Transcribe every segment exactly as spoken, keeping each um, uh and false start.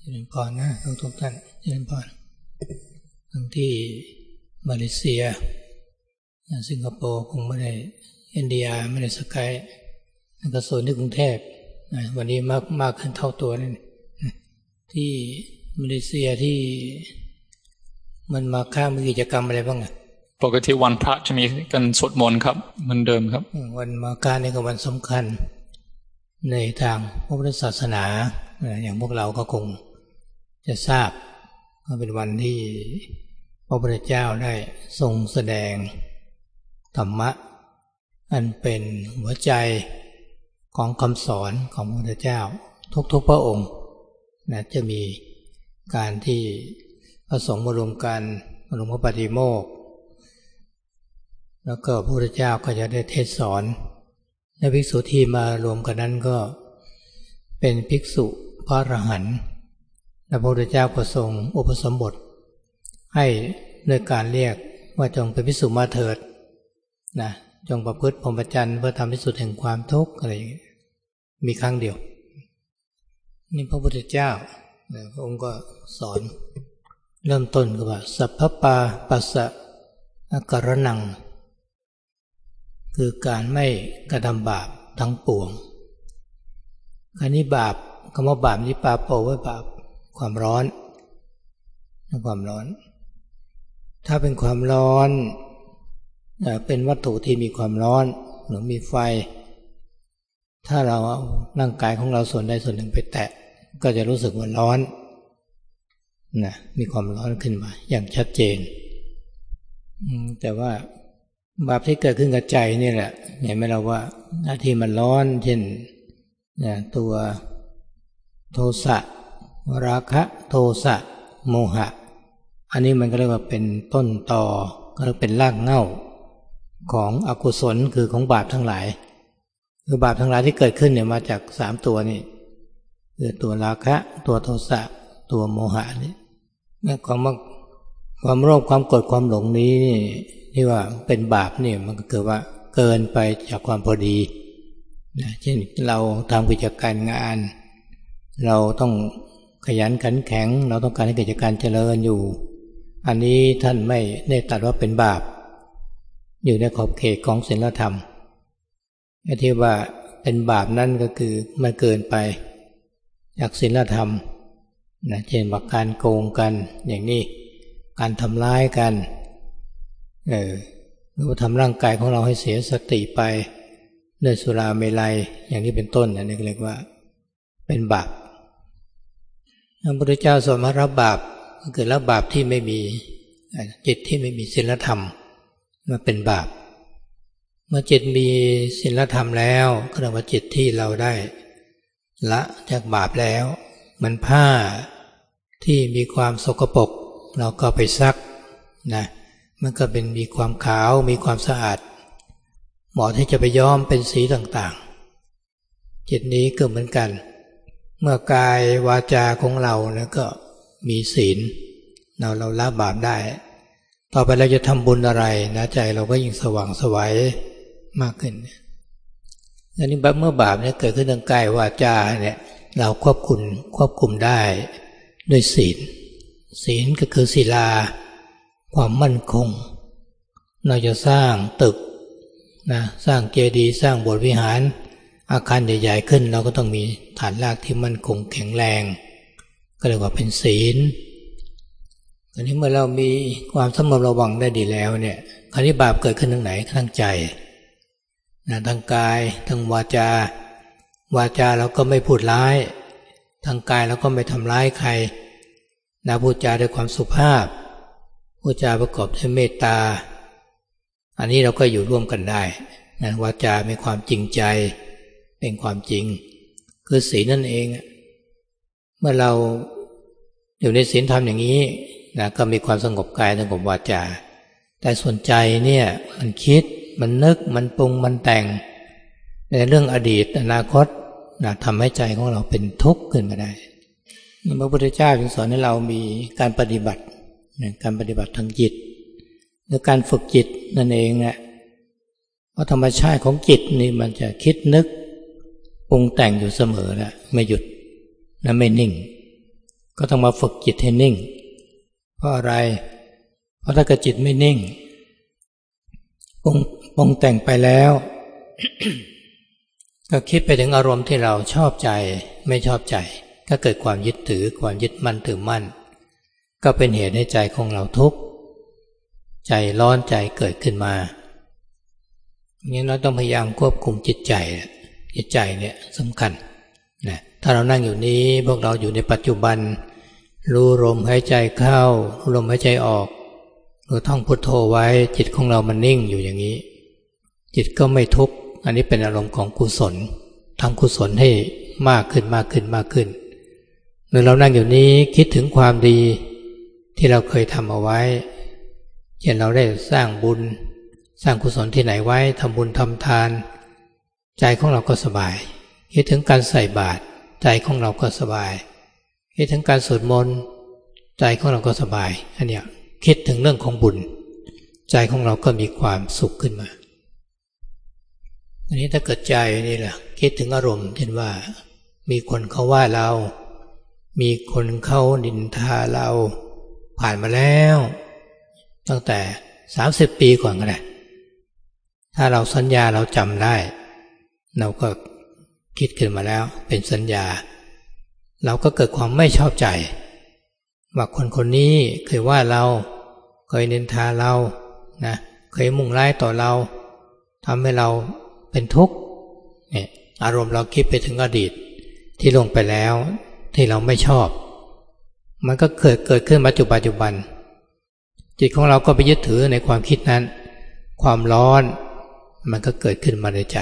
เจริญพรนะทุกทุกท่านเจริญพรทั้งที่มาเลเซียสิงคโปร์คงไม่ได้อินเดียไม่ได้สกายแล้วก็โซนที่กรุงเทพวันนี้มากมากขึ้นเท่าตัวนี่ที่มาเลเซียที่มันมาข้ามมีกิจกรรมอะไรบ้างอ่ะปกติวันพระจะมีกันสวดมนต์ครับเหมือนเดิมครับวันมาฆนี่ก็วันสำคัญในทางพระพุทธศาสนาอย่างพวกเราก็คงจะทราบว่าเป็นวันที่พระพุทธเจ้าได้ทรงแสดงธรรมะอันเป็นหัวใจของคำสอนของพระพุทธเจ้าทุกๆพระองค์นะจะมีการที่พระสงฆ์มารวมกันมารวมพระปฏิโมกข์แล้วก็พระพุทธเจ้าก็จะได้เทศสอนและภิกษุที่มารวมกันนั้นก็เป็นภิกษุพระอรหันต์และพระพุทธเจ้าก็ทรงอุปสมบทให้ด้วยการเรียกว่าจงเป็นภิกษุมาเถิดนะจงประพฤติพรหมจรรย์เพื่อทำที่สุดแห่งความทุกข์อะไรมีครั้งเดียวนี่พระพุทธเจ้าพระองค์ก็สอนเริ่มต้นก็ว่าสัพพปาปัสสะกรณังคือการไม่กระทำบาปทั้งปวงคราวนี้บาปคำว่าบาปนี้ปาโปไว้บาปความร้อนความร้อนถ้าเป็นความร้อนเป็นวัตถุที่มีความร้อนหรือมีไฟถ้าเราเอาร่างกายของเราส่วนใดส่วนหนึ่งไปแตะก็จะรู้สึกว่าร้อนนะมีความร้อนขึ้นมาอย่างชัดเจนแต่ว่าบาปที่เกิดขึ้นกับใจนี่แหละเห็นไหมเราว่าหน้าที่มันร้อนเช่นนะตัวโทสะราคะโทสะโมหะอันนี้มันก็เรียกว่าเป็นต้นตอก็เรียกเป็นรากเหง้าของอกุศลคือของบาปทั้งหลายคือบาปทั้งหลายที่เกิดขึ้นเนี่ยมาจากสามตัวนี่คือตัวราคะตัวโทสะตัวโมหะนี่เนี่ยความความโลภความโกรธความหลงนี้นี่ที่ว่าเป็นบาปนี่มันก็เกิดว่าเกินไปจากความพอดีนะเช่นเราทำกิจการงานเราต้องขยันขันแข็งเราต้องการให้กิจการเจริญอยู่อันนี้ท่านไม่ได้ตรัสว่าเป็นบาปอยู่ในขอบเขตของศีลธรรมที่ว่าเป็นบาปนั่นก็คือมันเกินไปจากศีลธรรมนะเช่นว่าการโกงกันอย่างนี้การทำร้ายกันเออหรือว่าทำร่างกายของเราให้เสียสติไปด้วยสุราเมลัยอย่างนี้เป็นต้นอันนี้เรียกว่าเป็นบาปพระพุทธเจ้าสอนมารับบาปก็คือรับบาปที่ไม่มีจิตที่ไม่มีศีลธรรมมาเป็นบาปเมื่อจิตมีศีลธรรมแล้วก็เรียกว่าจิตที่เราได้ละจากบาปแล้วมันผ้าที่มีความสกปรกเราก็ไปซักนะมันก็เป็นมีความขาวมีความสะอาดเหมาะที่จะไปย้อมเป็นสีต่างๆจิตนี้ก็เหมือนกันเมื่อกายวาจาของเราแล้วก็มีศีลเราเราละบาปได้ต่อไปเราจะทำบุญอะไรนะใจเราก็ยิ่งสว่างไสวมากขึ้นอันนี้เมื่อบาปเนี่ยเกิดขึ้นทางกายวาจาเนี่ยเราควบคุมควบคุมได้ด้วยศีลศีลก็คือศีลาความมั่นคงเราจะสร้างตึกนะสร้างเจดีย์สร้างโบสถ์วิหารอาคารใหญ่ๆขึ้นเราก็ต้องมีฐานรากที่มั่นคงแข็งแรงก็เรียกว่าเป็นศีลอันนี้เมื่อเรามีความสำรวมระวังได้ดีแล้วเนี่ยคราวนี้บาปเกิดขึ้นทางไหนทางใจนะทางกายทางวาจาวาจาเราก็ไม่พูดร้ายทางกายเราก็ไม่ทำร้ายใครนะพูดจาด้วยความสุภาพพูดจาประกอบด้วยเมตตาอันนี้เราก็อยู่ร่วมกันได้นะวาจามีความจริงใจเป็นความจริงคือศีลนั่นเองเมื่อเราอยู่ในศีลธรรมอย่างนี้นะก็มีความสงบกายสงบวาจาแต่ส่วนใจเนี่ยมันคิดมันนึกมันปรุงมันแต่งในเรื่องอดีตอนาคตนะทำให้ใจของเราเป็นทุกข์ขึ้นมาได้พระพุทธเจ้าจึงสอนให้เรามีการปฏิบัติการปฏิบัติทางจิตหรือการฝึกจิตนั่นเองนะเพราะธรรมชาติของจิตนี่มันจะคิดนึกปรุงแต่งอยู่เสมอนะไม่หยุดและไม่นิ่งก็ต้องมาฝึกจิตให้นิ่งเพราะอะไรเพราะถ้าเกิดจิตไม่นิ่งปรุงปรุงแต่งไปแล้ว ก็คิดไปถึงอารมณ์ที่เราชอบใจไม่ชอบใจก็เกิดความยึดถือความยึดมั่นถือมั่นก็เป็นเหตุให้ใจของเราทุกข์ใจร้อนใจเกิดขึ้นมาอย่างนี้เราต้องพยายามควบคุมจิตใจจิตใจเนี่ยสำคัญนะถ้าเรานั่งอยู่นี้พวกเราอยู่ในปัจจุบันรู้ลมหายใจเข้ารู้ลมหายใจออกหรือท่องพุทโธไว้จิตของเรามันนิ่งอยู่อย่างนี้จิตก็ไม่ทุกข์อันนี้เป็นอารมณ์ของกุศลทำกุศลให้มากขึ้นมากขึ้นมากขึ้นหรือเรานั่งอยู่นี้คิดถึงความดีที่เราเคยทำเอาไว้เช่นเราได้สร้างบุญสร้างกุศลที่ไหนไว้ทำบุญทำทานใจของเราก็สบายคิดถึงการใส่บาตรใจของเราก็สบายคิดถึงการสวดมนต์ใจของเราก็สบายอันเนี้ยคิดถึงเรื่องของบุญใจของเราก็มีความสุขขึ้นมาอันนี้ถ้าเกิดใจนี่แหละคิดถึงอารมณ์เช่นว่ามีคนเขาว่าเรามีคนเขานินทาเราผ่านมาแล้วตั้งแต่สามสิบปีก่อนก็ได้ถ้าเราสัญญาเราจำได้เราก็คิดขึ้นมาแล้วเป็นสัญญาเราก็เกิดความไม่ชอบใจว่าคนคนนี้เคยว่าเราเคยนินทาเรานะเคยมุ่งร้ายต่อเราทำให้เราเป็นทุกข์เนี่ยอารมณ์เราคิดไปถึงอดีตที่ลงไปแล้วที่เราไม่ชอบมันก็เกิดเกิดขึ้นปัจจุบันปัจจุบันจิตของเราก็ไปยึดถือในความคิดนั้นความร้อนมันก็เกิดขึ้นมาในใจ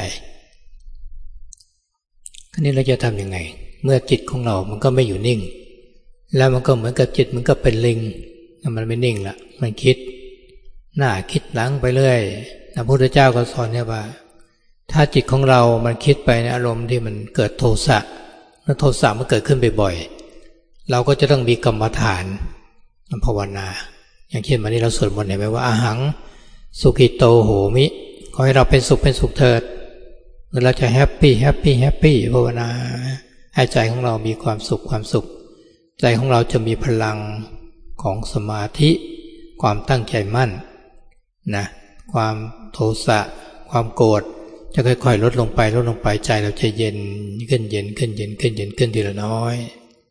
คราวนี้เราจะทำยังไงเมื่อจิตของเรามันก็ไม่อยู่นิ่งแล้วมันก็เหมือนกับจิตมันก็เป็นลิงมันไม่นิ่งละมันคิดหน้าคิดหลังไปเรื่อยพระพุทธเจ้าก็สอนเนี่ยว่าถ้าจิตของเรามันคิดไปในอารมณ์ที่มันเกิดโทสะแล้วโทสะมันเกิดขึ้นบ่อยๆเราก็จะต้องมีกรรมฐานภาวนาอย่างเช่นวันนี้เราสวดมนต์เห็นไหมว่าอาหังสุขิโตโหมิขอให้เราเป็นสุขเป็นสุขเถิดเราจะแฮปปี้แฮปปี้แฮปปี้ภาวนาให้ใจของเรามีความสุขความสุขใจของเราจะมีพลังของสมาธิความตั้งใจมั่นนะความโทสะความโกรธจะค่อยๆลดลงไปลดลงไปใจเราจะเย็นขึ้นเย็นขึ้นเย็นขึ้นเย็นขึ้นทีละน้อย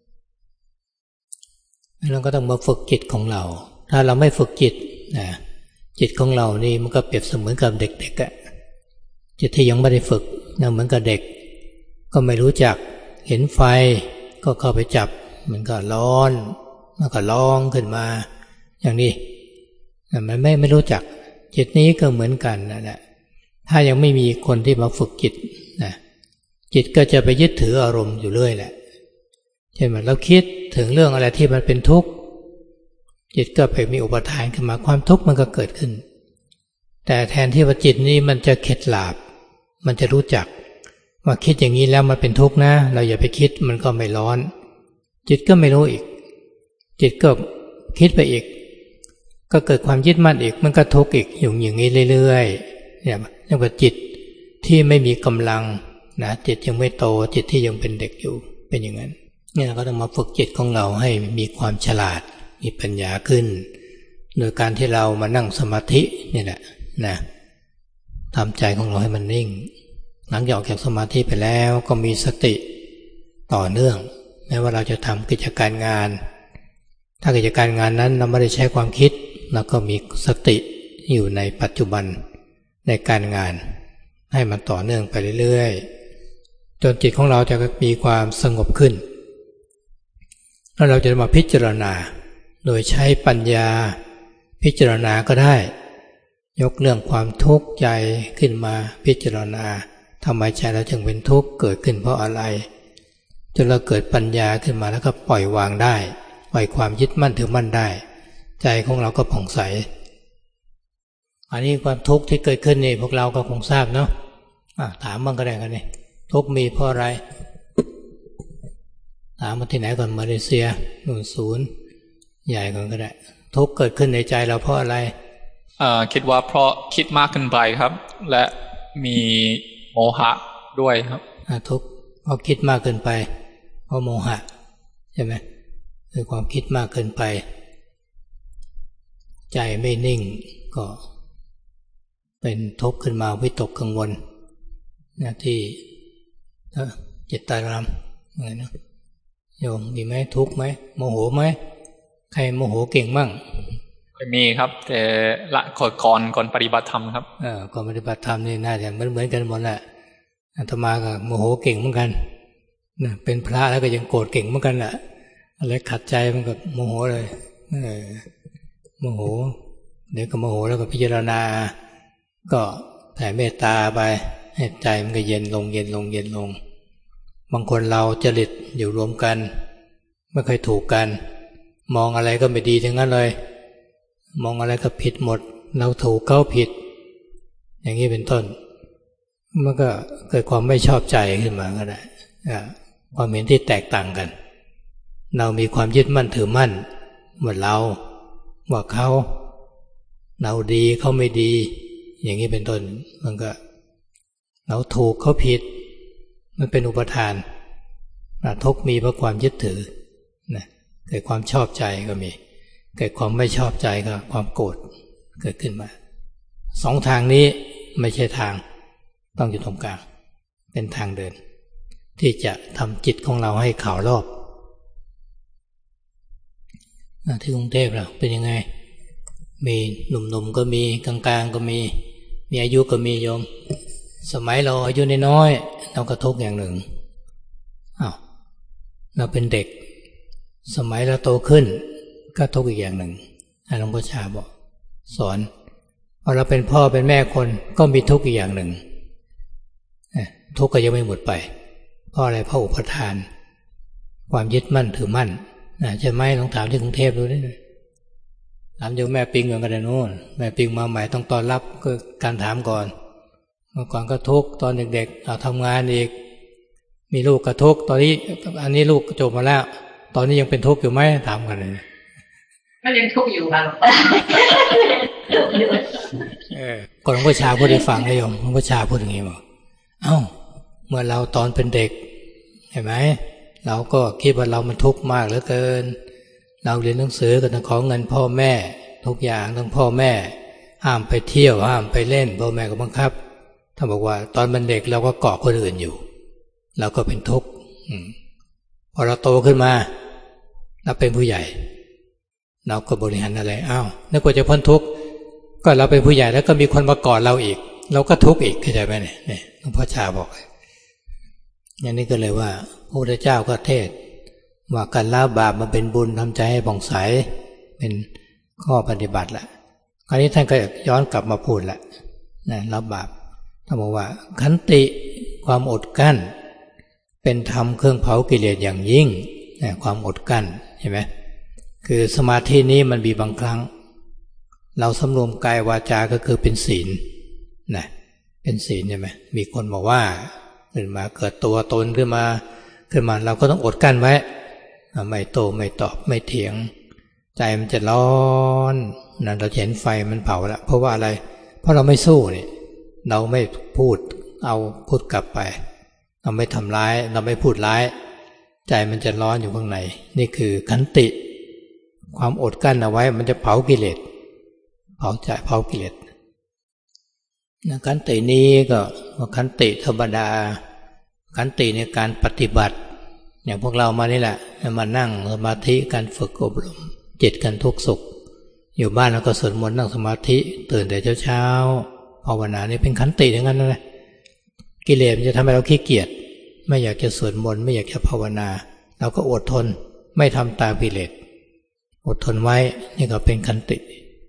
เราก็ต้องมาฝึกจิตของเราถ้าเราไม่ฝึกจิตนะจิตของเรานี่มันก็เปรียบเสมือนกับเด็กๆอะจิตที่ยังไม่ได้ฝึกนะเหมือนกับเด็กก็ไม่รู้จักเห็นไฟก็เข้าไปจับมันก็ร้อนมันก็ร้องขึ้นมาอย่างนี้มันไม่ไม่รู้จักจิตนี้ก็เหมือนกันนั่นแหละถ้ายังไม่มีคนที่มาฝึกจิตนะจิตก็จะไปยึดถืออารมณ์อยู่เรื่อยแหละเช่นเราคิดถึงเรื่องอะไรที่มันเป็นทุกข์จิตก็ไปมีอุปทานขึ้นมาความทุกข์มันก็เกิดขึ้นแต่แทนที่ว่าจิตนี้มันจะเข็ดหลาบมันจะรู้จักว่าคิดอย่างนี้แล้วมันเป็นทุกข์นะเราอย่าไปคิดมันก็ไม่ร้อนจิตก็ไม่รู้อีกจิตก็คิดไปอีกก็เกิดความยึดมั่นอีกมันก็ทุกข์อีกอยู่อย่างนี้เรื่อยๆเนี่ยเรียกว่าจิตที่ไม่มีกำลังนะจิตยังไม่โตจิตที่ยังเป็นเด็กอยู่เป็นอย่างนั้นเนี่ยเราก็ต้องมาฝึกจิตของเราให้มีความฉลาดมีปัญญาขึ้นโดยการที่เรามานั่งสมาธินี่แหละนะทำใจของเราให้มันนิ่งหลังจากออกจากสมาธิไปแล้วก็มีสติต่อเนื่องแม้ว่าเราจะทำกิจการงานถ้ากิจการงานนั้นเราไม่ได้ใช้ความคิดเราก็มีสติอยู่ในปัจจุบันในการงานให้มันต่อเนื่องไปเรื่อยๆจนจิตของเราจะมีความสงบขึ้นแล้วเราจะมาพิจารณาโดยใช้ปัญญาพิจารณาก็ได้ยกเรื่องความทุกข์ใจขึ้นมาพิจารณาทำไมใจเราจึงเป็นทุกข์เกิดขึ้นเพราะอะไรจนเราเกิดปัญญาขึ้นมาแล้วก็ปล่อยวางได้ปล่อยความยึดมั่นถือมั่นได้ใจของเราก็ผ่องใสอันนี้ความทุกข์ที่เกิดขึ้นนี่พวกเราก็คงทราบเนาะถามบ้างก็ได้กันนี่ทุกข์มีเพราะอะไรถามมาที่ไหนก่อนมาเลเซียหนึ่งศูนย์ใหญ่ก่อนก็ได้ทุกข์เกิดขึ้นในใจเราเพราะอะไรคิดว่าเพราะคิดมากเกินไปครับและมีโมหะด้วยครับทุกข์เพราะคิดมากเกินไปเพราะโมหะใช่ไหมคือความคิดมากเกินไปใจไม่นิ่งก็เป็นทุกข์ขึ้นมาวิตกกังวลนะที่จิตตารามอะไรนะโยมมีไหมทุกข์ไหมโมโหไหมใครโมโหเก่งมั่งไม่มีครับแต่ละก่อนก่อนก่อนปฏิบัติธรรมครับเออก่อนปฏิบัติธรรมนี่น่าจะเหมือนเหมือนกันหมดแหละอาตมาก็โมโหเก่งเหมือนกันนะเป็นพระแล้วก็ยังโกรธเก่งเหมือนกันแหละอะไรขัดใจมันก็โมโหเลยเออโมโหเดี๋ยวก็โมโหแล้วก็พิจารณาก็แผ่เมตตาไปให้ใจมันก็เย็นลงเย็นลงเย็นลงบางคนเราจริตอยู่รวมกันไม่เคยถูกกันมองอะไรก็ไม่ดีทั้งนั้นเลยมองอะไรก็ผิดหมดเราถูกเขาผิดอย่างนี้เป็นต้นมันก็เกิดความไม่ชอบใจขึ้นมาก็ได้ความเห็นที่แตกต่างกันเรามีความยึดมั่นถือมั่นว่าเราว่าเขาเราดีเขาไม่ดีอย่างนี้เป็นต้นมันก็เราถูกเขาผิดมันเป็นอุปทานทุกข์มีเพราะความยึดถือนะเกิดความชอบใจก็มีเกิดความไม่ชอบใจก็ความโกรธเกิดขึ้นมาสองทางนี้ไม่ใช่ทางต้องอยู่ตรงกลางเป็นทางเดินที่จะทำจิตของเราให้ข่าวรอบที่กรุงเทพล่ะเป็นยังไงมีหนุ่มๆก็มีกลางๆก็มีมีอายุก็มีโยมสมัยเราอายุน้อยๆเราก็ทุกข์อย่างหนึ่งอ้าวเราเป็นเด็กสมัยเราโตขึ้นก็ทุกข์อีกอย่างหนึ่งหลวงพ่อชาบอกสอนพอเราเป็นพ่อเป็นแม่คนก็มีทุกข์อีกอย่างหนึ่งทุกข์ก็ยังไม่หมดไปเพราะอะไรเพราะอุปทานความยึดมั่นถือมั่นใช่ไหมลองถามที่กรุงเทพดูดิถามโยมแม่ปิงเหมือนกันเลยโน่นแม่ปิงมาใหม่ต้องต้อนรับก็การถามก่อนเมื่อก่อนก็ทุกข์ตอนเด็กๆเอาทำงานอีกมีลูกก็ทุกข์ตอนนี้อันนี้ลูกจบมาแล้วตอนนี้ยังเป็นทุกข์อยู่ไหมถามกันเลยก็ยังทุกข์อยู่ค่ะเออก่อนหลวงพ่อชาพูดให้ฟังนะโยมหลวงพ่อชาพูดอย่างนี้บอกเอ้าเมื่อเราตอนเป็นเด็กเห็นไหมเราก็คิดว่าเรามันทุกข์มากเหลือเกินเราเรียนหนังสือก็ต้องขอเงินพ่อแม่ทุกอย่างทั้งพ่อแม่ห้ามไปเที่ยวห้ามไปเล่นพ่อแม่ก็บังคับถ้าบอกว่าตอนเป็นเด็กเราก็เกาะคนอื่นอยู่เราก็เป็นทุกข์พอเราโตขึ้นมาเราเป็นผู้ใหญ่เราก็บริหารอะไรอ้าวนึกว่าจะพ้นทุกข์ก็เราเป็นผู้ใหญ่แล้วก็มีคนมากอดเราอีกเราก็ทุกข์อีกเข้าใจไหมเนี่ยนี่หลวงพ่อชาบอกอย่างนี้ก็เลยว่าพระพุทธเจ้าก็เทศว่าการละบาปมาเป็นบุญทำใจให้ผ่องใสเป็นข้อปฏิบัติแหละคราวนี้ท่านก็ย้อนกลับมาพูดแหละนะละบาปท่านบอกว่าขันติความอดกั้นเป็นธรรมเครื่องเผากิเลสอย่างยิ่งนะความอดกั้นเห็นไหมคือสมาธินี้มันมีบางครั้งเราสำรวมกายวาจาก็คือเป็นศีลนะเป็นศีลใช่ไหมมีคนบอกว่าขึ้นมาเกิดตัวตนขึ้นมาขึ้นมาเราก็ต้องอดกั้นไว้ไม่โตไม่ตอบไม่เถียงใจมันจะร้อนนั่นเราเห็นไฟมันเผาแล้วเพราะว่าอะไรเพราะเราไม่สู้นี่เราไม่พูดเอาพูดกลับไปเราไม่ทำร้ายเราไม่พูดร้ายใจมันจะร้อนอยู่ข้างในนี่คือขันติความอดกั้นเอาไว้มันจะเผากิเลสเผาใจเผากิเลสขันตินี้ก็ขันติธรรมดาขันติในการปฏิบัติอย่างพวกเรามานี่แหละมานั่งสมาธิการฝึกอบรมจิตกันทุกสุขอยู่บ้านแล้วก็สวดมนต์นั่งสมาธิตื่นแต่เช้าๆภาวนานี่เป็นขันติอย่างนั้นนะกิเลสมันจะทำให้เราขี้เกียจไม่อยากจะสวดมนต์ไม่อยากจะภาวนาเราก็อดทนไม่ทำตามกิเลสอดทนไว้นี่ก็เป็นขันติ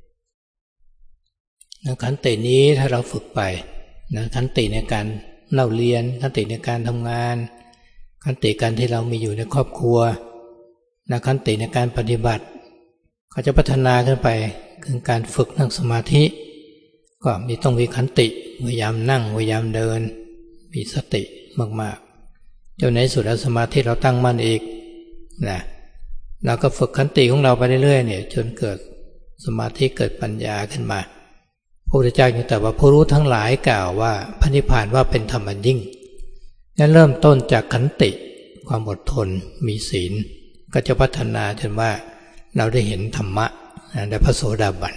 นะขันตินี้ถ้าเราฝึกไปนะขันติในการเล่าเรียนขันติในการทำงานขันติการที่เรามีอยู่ในครอบครัวนะขันติในการปฏิบัติเขาจะพัฒนาขึ้นไปคือการฝึกนั่งสมาธิก็มีต้องมีขันติพยายามนั่งพยายามเดินมีสติมากๆจนในสุดแล้วสมาธิเราตั้งมั่นอีกนะเราก็ฝึกขันติของเราไปเรื่อยๆเนี่ยจนเกิดสมาธิเกิดปัญญาขึ้นมาพระพุทธเจ้าจึงตรัสว่าผู้รู้ทั้งหลายกล่าวว่าพระนิพพานว่าเป็นธรรมอันยิ่งนั้นเริ่มต้นจากขันติความอดทนมีศีลก็จะพัฒนาจนว่าเราได้เห็นธรรมะได้พระโสดาบัน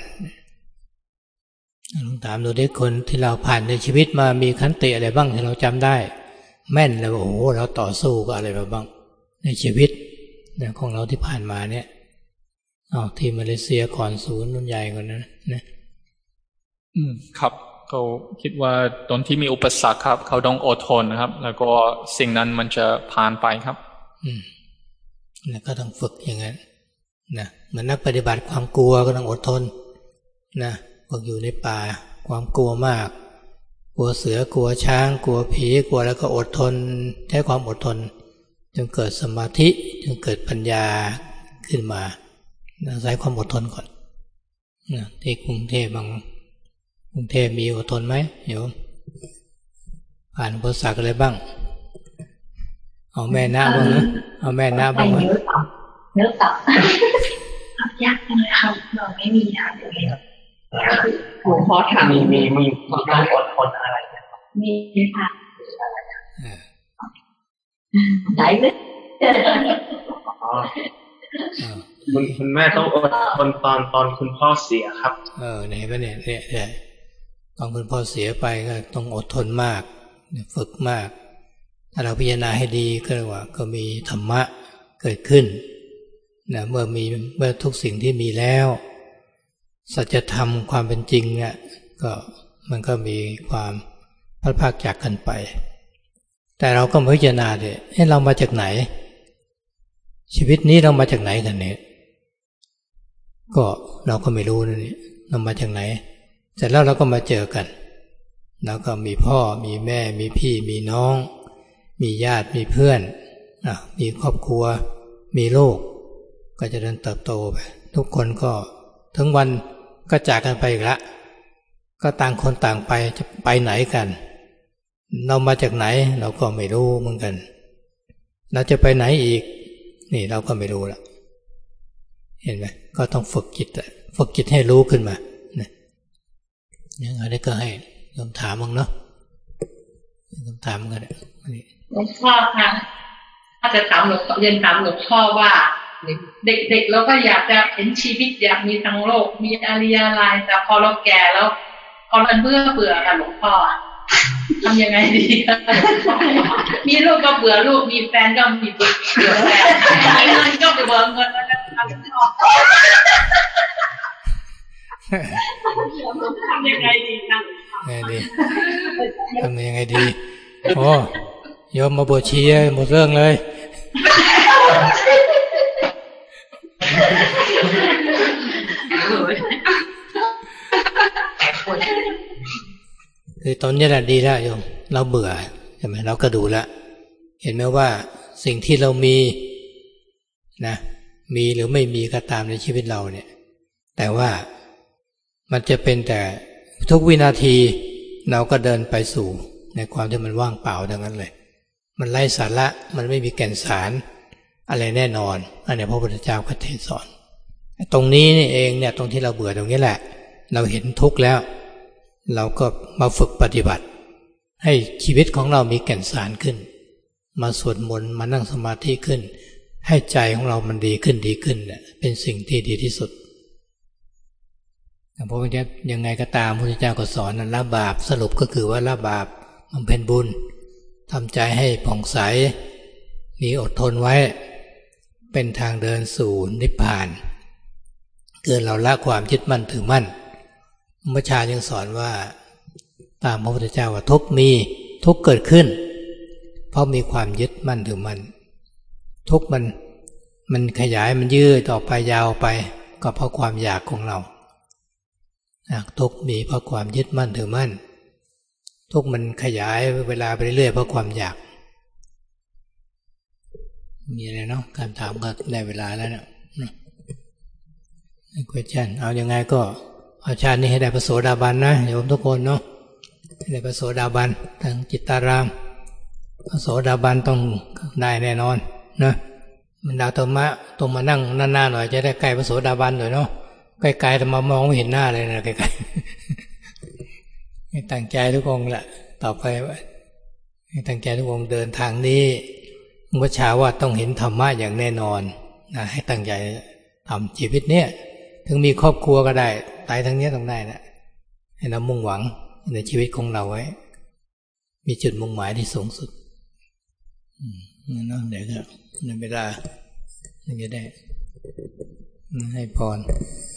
ลองถามดูดิคนที่เราผ่านในชีวิตมามีขันติอะไรบ้างที่เราจำได้แม่นเลยว่าโอ้โหเราต่อสู้กับอะไรมาบ้างในชีวิตของเราที่ผ่านมาเนี่ยเอาที่มาเลเซียก่อนศูนย์นุ่นใหญ่กว่านั้นนะอืมครับเขาคิดว่าตอนที่มีอุปสรรคครับเขาต้องอดทนนะครับแล้วก็สิ่งนั้นมันจะผ่านไปครับอืมแล้วก็ต้องฝึกอย่างนั้นนะเหมือนนักปฏิบัติความกลัวก็ต้องอดทนนะพวกอยู่ในป่าความกลัวมากกลัวเสือกลัวช้างกลัวผีกลัวแล้วก็อดทนใช้ความอดทนจนเกิดสมาธิจนเกิดปัญญาขึ้นมาอาศัยความอดทนก่อนนะที่กรุงเทพบางกรุงเทพมีอดทนไหมโยมผ่านอุปสรรคอะไรบ้างเอาแม่น้าบ้างนะเอาแม่น้าบ้างไหมเนื้อตับเนื้อตับยากจังเลยค่ะเราไม่มีทางเลยหลวงพ่อถามมีมีมีมีการอดทนอะไรมีค่ะได้เลยคุณคุณแม่ต้องอดทนตอนตอนคุณพ่อเสียครับเออไหนปะเนี่ยเนี่ยตอนคุณพ่อเสียไปก็ต้องอดทนมากฝึกมากถ้าเราพิจารณาให้ดีก็เรียกว่าก็มีธรรมะเกิดขึ้นนะเมื่อมีเมื่อทุกสิ่งที่มีแล้วสัจธรรมความเป็นจริงเนี่ยก็มันก็มีความพัดพากจากกันไปแต่เราก็พิจารณาเลยให้เรามาจากไหนชีวิตนี้เรามาจากไหนกันเนี่ยก็เราก็ไม่รู้นะนี่เรามาจากไหนเสร็จแล้วเราก็มาเจอกันแล้วก็มีพ่อมีแม่มีพี่มีน้องมีญาติมีเพื่อนอ่ะมีครอบครัวมีลูกก็จะเดินเติบโตไปทุกคนก็ถึงวันก็จากกันไปอีกละก็ต่างคนต่างไปจะไปไหนกันเรามาจากไหนเราก็ไม่รู้เหมือนกันเราจะไปไหนอีกนี่เราก็ไม่รู้ละเห็นไหมก็ต้องฝึกจิตฝึกจิตให้รู้ขึ้นมาเนี่ยอย่างนี้ก็ให้คำถามมั้งเนาะคำถามกันหลวงพ่อค่ะถ้าจะถามหลวงพ่อเรียนถามหลวงพ่อว่าเด็กๆเราก็อยากจะเห็นชีวิตอยากมีทั้งโลกมีอริยไลน์แต่พอเราแก่แล้วพอมันเบื่อเบื่อกันหลวงพ่อทำยังไงดีมีลูกก็เบื่อลูกมีแฟนก็มีเบื่อแฟนมีเงินก็ไปเบื่อเงินแล้วก็ทำยังไงดีครับไงดีทำยังไงดีโอ้โยมมาบวชชีหมดเรื่องเลยคือตอนนี้แหละดีแล้วโยมเราเบื่อใช่ไหมเราก็ดูแล้วเห็นไหมว่าสิ่งที่เรามีนะมีหรือไม่มีก็ตามในชีวิตเราเนี่ยแต่ว่ามันจะเป็นแต่ทุกวินาทีเราก็เดินไปสู่ในความที่มันว่างเปล่าดังนั้นเลยมันไร้สาระมันไม่มีแก่นสารอะไรแน่นอนอันนี้พระพุทธเจ้าก็เทศสอนตรงนี้นี่เองเนี่ยตรงที่เราเบื่อตรงนี้แหละเราเห็นทุกข์แล้วเราก็มาฝึกปฏิบัติให้ชีวิตของเรามีแก่นสารขึ้นมาสวดมนต์มานั่งสมาธิขึ้นให้ใจของเรามันดีขึ้นดีขึ้นเนี่ยเป็นสิ่งที่ดีที่สุดเพราะว่ายังไงก็ตามพระพุทธเจ้าก็สอนนะละบาปสรุปก็คือว่าละบาปบำเพ็ญบุญทำใจให้ผ่องใสมีอดทนไว้เป็นทางเดินสู่นิพพานเกิดเราละความยึดมั่นถือมั่นพระชายังสอนว่าตามพระพุทธเจ้าว่าทุกมีทุกเกิดขึ้นเพราะมีความยึดมั่นถือมั่นทุกมันมันขยายมันยืดต่อไปยาวไปก็เพราะความอยากของเราทุกมีเพราะความยึดมั่นถือมั่นทุกมันขยายเวลาไปเรื่อยๆเพราะความอยากมีอะไรเนาะการถามก็ได้เวลาแล้วเนี่ยคุยกันเอายังไงก็เอาชาตินี้ให้ได้พระโสดาบันนะโยมทุกคนเนาะให้ได้พระโสดาบันทางจิตตารามพระโสดาบันต้องได้แน่นอนนะมันดาวธรรมะต้องมานั่งหน้าๆหน่อยจะได้ใกล้พระโสดาบันหน่อยเนาะไกลๆแต่มามองไม่เห็นหน้าเลยนะไกลๆให้ตั้งใจทุกองแหละต่อไปให้ตั้งใจทุกองเดินทางนี้เมื่อเช้าว่าต้องเห็นธรรมะอย่างแน่นอนนะให้ตั้งใจทำชีวิตเนี้ยถึงมีครอบครัวก็ได้ตายทั้งนี้ต้องได้นะให้เรามุ่งหวังในชีวิตของเราไว้มีจุดมุ่งหมายที่สูงสุดนั่นเดี๋ยวก็ในเวลาจะได้ให้พร